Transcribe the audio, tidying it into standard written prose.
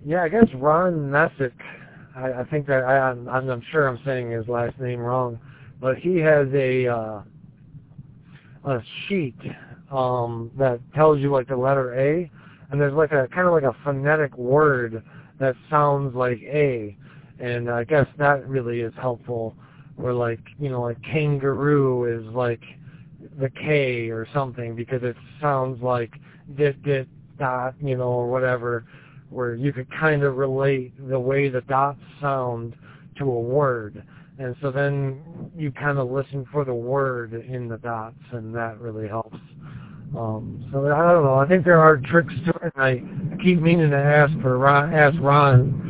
Yeah, I guess Ron Messick. I think that I'm sure I'm saying his last name wrong, but he has a sheet that tells you like the letter A, and there's like a kind of like a phonetic word that sounds like A, and I guess that really is helpful. Where like like kangaroo is like the K or something because it sounds like dit dot or whatever, where you could kind of relate the way the dots sound to a word. And so then you kind of listen for the word in the dots, and that really helps. So I don't know. I think there are tricks to it. I keep meaning to ask Ron